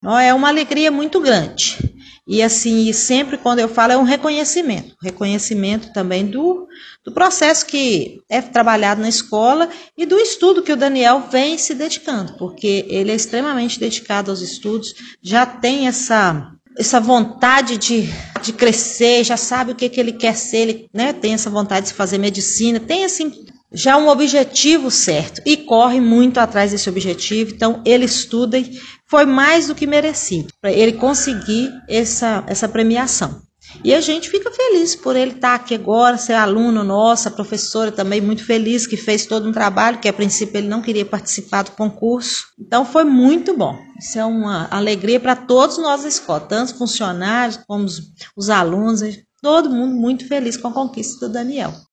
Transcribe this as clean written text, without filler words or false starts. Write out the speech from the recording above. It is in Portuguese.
Ó, é uma alegria muito grande. E assim, sempre quando eu falo é um reconhecimento também do processo que é trabalhado na escola e do estudo que o Daniel vem se dedicando, porque ele é extremamente dedicado aos estudos, já tem essa vontade de crescer, já sabe o que ele quer ser, ele, né, tem essa vontade de fazer medicina, tem assim já um objetivo certo e corre muito atrás desse objetivo, então ele estuda e foi mais do que merecido para ele conseguir essa premiação. E a gente fica feliz por ele estar aqui agora, ser aluno nosso, a professora também muito feliz que fez todo um trabalho, que a princípio ele não queria participar do concurso. Então foi muito bom. Isso é uma alegria para todos nós da escola, tanto os funcionários como os alunos, todo mundo muito feliz com a conquista do Daniel.